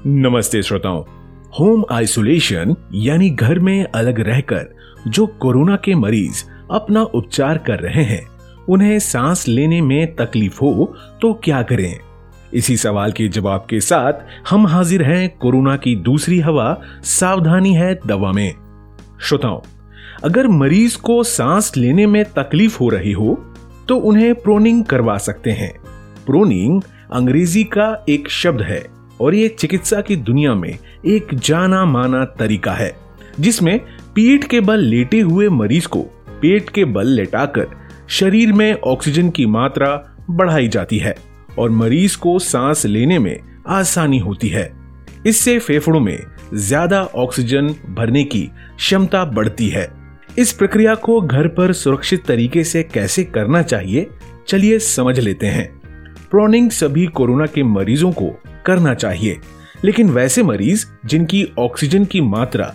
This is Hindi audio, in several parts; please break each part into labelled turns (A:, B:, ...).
A: नमस्ते श्रोताओं। होम आइसोलेशन यानी घर में अलग रहकर जो कोरोना के मरीज अपना उपचार कर रहे हैं, उन्हें सांस लेने में तकलीफ हो तो क्या करें? इसी सवाल के जवाब के साथ हम हाजिर हैं कोरोना की दूसरी हवा सावधानी है दवा में। श्रोताओं, अगर मरीज को सांस लेने में तकलीफ हो रही हो तो उन्हें प्रोनिंग करवा सकते हैं। प्रोनिंग अंग्रेजी का एक शब्द है और ये चिकित्सा की दुनिया में एक जाना माना तरीका है जिसमें पीठ के बल लेटे हुए मरीज को पेट के बल लेटाकर शरीर में ऑक्सीजन की मात्रा बढ़ाई जाती है और मरीज को सांस लेने में आसानी होती है। इससे फेफड़ों में ज्यादा ऑक्सीजन भरने की क्षमता बढ़ती है। इस प्रक्रिया को घर पर सुरक्षित तरीके से कैसे करना चाहिए, चलिए समझ लेते हैं। प्रोनिंग सभी कोरोना के मरीजों को करना चाहिए, लेकिन वैसे मरीज जिनकी ऑक्सीजन की मात्रा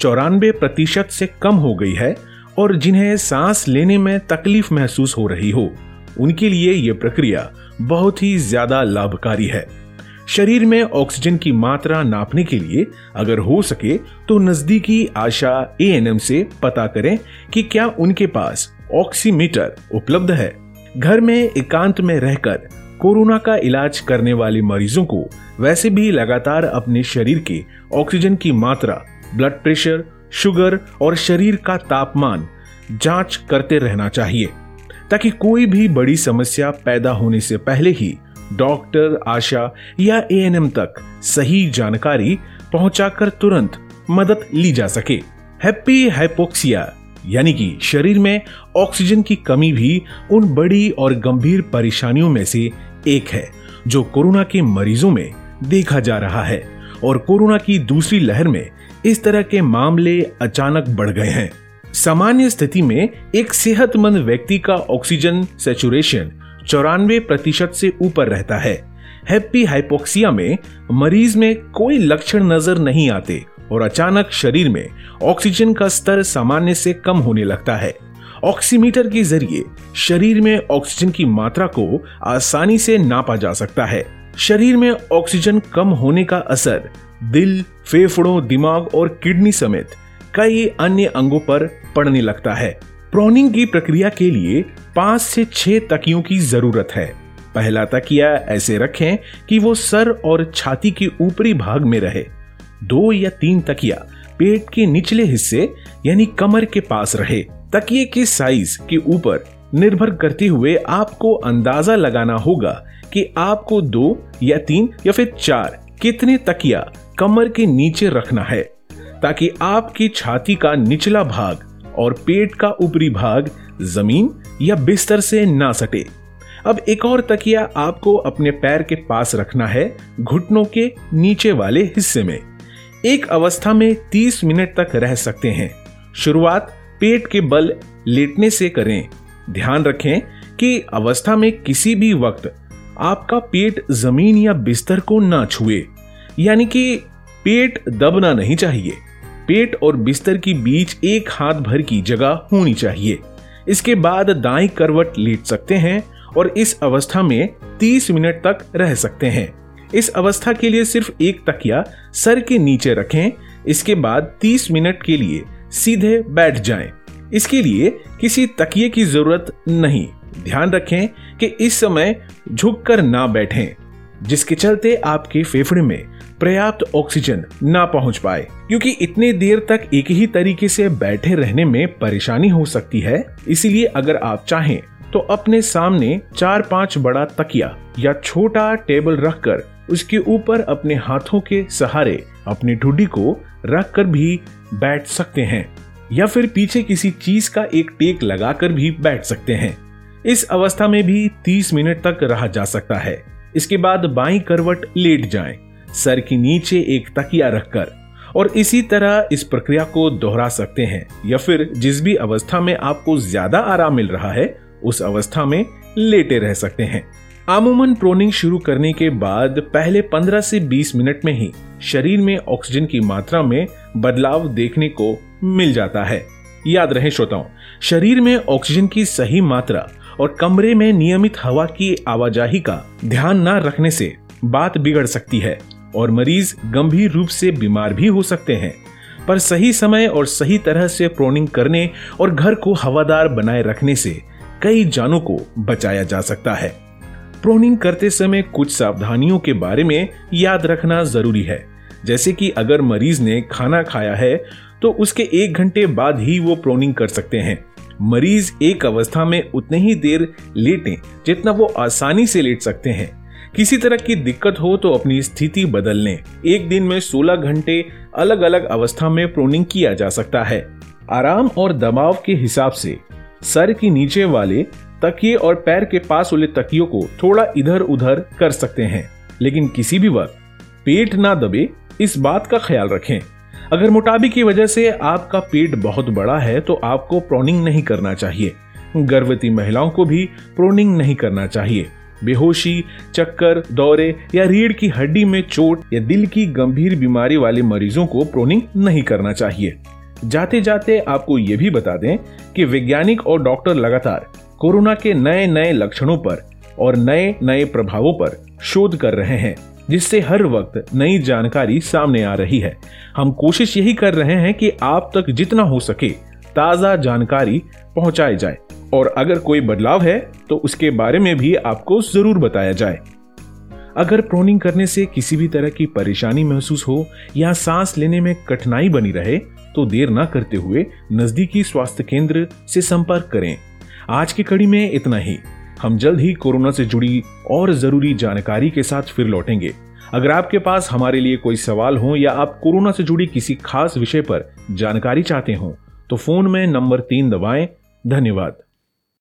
A: 94% से कम हो गई है और जिन्हें सांस लेने में तकलीफ महसूस हो रही हो, उनके लिए यह प्रक्रिया बहुत ही ज्यादा लाभकारी है। शरीर में ऑक्सीजन की मात्रा नापने के लिए अगर हो सके तो नजदीकी आशा एएनएम से पता करें कि क्या उनके पास ऑक्सीमीटर उपलब्ध है। घर में एकांत में रहकर कोरोना का इलाज करने वाले मरीजों को वैसे भी लगातार अपने शरीर के ऑक्सीजन की मात्रा, ब्लड प्रेशर, शुगर और शरीर का तापमान जांच करते रहना चाहिए ताकि कोई भी बड़ी समस्या पैदा होने से पहले ही डॉक्टर, आशा या एएनएम तक सही जानकारी पहुंचाकर तुरंत मदद ली जा सके। हैप्पी हाइपोक्सिया यानी कि शरीर में ऑक्सीजन की कमी भी उन बड़ी और गंभीर परेशानियों में से एक है जो कोरोना के मरीजों में देखा जा रहा है और कोरोना की दूसरी लहर में इस तरह के मामले अचानक बढ़ गए हैं। सामान्य स्थिति में एक सेहतमंद व्यक्ति का ऑक्सीजन सैचुरेशन 94% से ऊपर रहता है। हैप्पी हाइपोक्सिया में मरीज में कोई लक्षण नजर नहीं आते और अचानक शरीर में ऑक्सीजन का स्तर सामान्य से कम होने लगता है। ऑक्सीमीटर के जरिए शरीर में ऑक्सीजन की मात्रा को आसानी से नापा जा सकता है। शरीर में ऑक्सीजन कम होने का असर दिल, फेफड़ों, दिमाग और किडनी समेत कई अन्य अंगों पर पड़ने लगता है। प्रोनिंग की प्रक्रिया के लिए 5 से 6 तकियों की जरूरत है। पहला तकिया ऐसे रखें कि वो सर और छाती के ऊपरी भाग में रहे। 2 या 3 तकिया पेट के निचले हिस्से यानी कमर के पास रहे। तकिए के साइज के ऊपर निर्भर करते हुए आपको अंदाजा लगाना होगा कि आपको 2 या 3 या फिर 4 कितने तकिया कमर के नीचे रखना है ताकि आपकी छाती का निचला भाग और पेट का ऊपरी भाग जमीन या बिस्तर से ना सटे। अब एक और तकिया आपको अपने पैर के पास रखना है, घुटनों के नीचे वाले हिस्से में। एक अवस्था में 30 मिनट तक रह सकते हैं। शुरुआत पेट के बल लेटने से करें। ध्यान रखें कि अवस्था में किसी भी वक्त आपका पेट जमीन या बिस्तर को ना छुए, यानी कि पेट दबना नहीं चाहिए। पेट और बिस्तर के बीच एक हाथ भर की जगह होनी चाहिए। इसके बाद दाईं करवट लेट सकते हैं और इस अवस्था में 30 मिनट तक रह सकते हैं। इस अवस्था के लिए सिर्फ एक तकिया सर के नीचे रखें। इसके बाद 30 मिनट के लिए सीधे बैठ जाएं। इसके लिए किसी तकिए की जरूरत नहीं। ध्यान रखें कि इस समय झुककर ना बैठें, जिसके चलते आपके फेफड़े में पर्याप्त ऑक्सीजन ना पहुंच पाए, क्योंकि इतने देर तक एक ही तरीके से बैठे रहने में परेशानी हो सकती है। इसीलिए अगर आप चाहें तो अपने सामने 4-5 बड़ा तकिया या छोटा टेबल रखकर उसके ऊपर अपने हाथों के सहारे अपनी ठुड्डी को रखकर भी बैठ सकते हैं या फिर पीछे किसी चीज का एक टेक लगाकर भी बैठ सकते हैं। इस अवस्था में भी 30 मिनट तक रहा जा सकता है। इसके बाद बाईं करवट लेट जाएं, सर के नीचे एक तकिया रखकर, और इसी तरह इस प्रक्रिया को दोहरा सकते हैं या फिर जिस भी अवस्था में आपको ज्यादा आराम मिल रहा है उस अवस्था में लेटे रह सकते हैं। अमूमन प्रोनिंग शुरू करने के बाद पहले 15 से 20 मिनट में ही शरीर में ऑक्सीजन की मात्रा में बदलाव देखने को मिल जाता है। याद रहे श्रोताओं, शरीर में ऑक्सीजन की सही मात्रा और कमरे में नियमित हवा की आवाजाही का ध्यान न रखने से बात बिगड़ सकती है। और मरीज गंभीर रूप से बीमार भी हो सकते हैं। पर सही समय और सही तरह से प्रोनिंग करने और घर को हवादार बनाए रखने से कई जानों को बचाया जा सकता है। प्रोनिंग करते समय कुछ सावधानियों के बारे में याद रखना जरूरी है, जैसे कि अगर मरीज ने खाना खाया है तो उसके 1 घंटे बाद ही वो प्रोनिंग कर सकते हैं। मरीज एक अवस्था में उतने ही देर लेटें जितना वो आसानी से लेट सकते हैं। किसी तरह की दिक्कत हो तो अपनी स्थिति बदल लें। एक दिन में 16 घंटे अलग अलग अवस्था में प्रोनिंग किया जा सकता है। आराम और दबाव के हिसाब से सर के नीचे वाले तकिए और पैर के पास वाले तकियों को थोड़ा इधर उधर कर सकते हैं, लेकिन किसी भी वक्त पेट ना दबे, इस बात का ख्याल रखें। अगर मोटापे की वजह से आपका पेट बहुत बड़ा है तो आपको प्रोनिंग नहीं करना चाहिए। गर्भवती महिलाओं को भी प्रोनिंग नहीं करना चाहिए। बेहोशी, चक्कर, दौरे या रीढ़ की हड्डी में चोट या दिल की गंभीर बीमारी वाले मरीजों को प्रोनिंग नहीं करना चाहिए। जाते जाते आपको ये भी बता दें कि वैज्ञानिक और डॉक्टर लगातार कोरोना के नए नए लक्षणों पर और नए नए प्रभावों पर शोध कर रहे हैं, जिससे हर वक्त नई जानकारी सामने आ रही है। हम कोशिश यही कर रहे हैं कि आप तक जितना हो सके ताजा जानकारी पहुंचाई जाए और अगर कोई बदलाव है तो उसके बारे में भी आपको जरूर बताया जाए। अगर प्रोनिंग करने से किसी भी तरह की परेशानी महसूस हो या सांस लेने में कठिनाई बनी रहे तो देर ना करते हुए नजदीकी स्वास्थ्य केंद्र से संपर्क करें। आज की कड़ी में इतना ही। हम जल्द ही कोरोना से जुड़ी और जरूरी जानकारी के साथ फिर लौटेंगे। अगर आपके पास हमारे लिए कोई सवाल हो या आप कोरोना से जुड़ी किसी खास विषय पर जानकारी चाहते हो तो फोन में नंबर 3 दबाएं। धन्यवाद।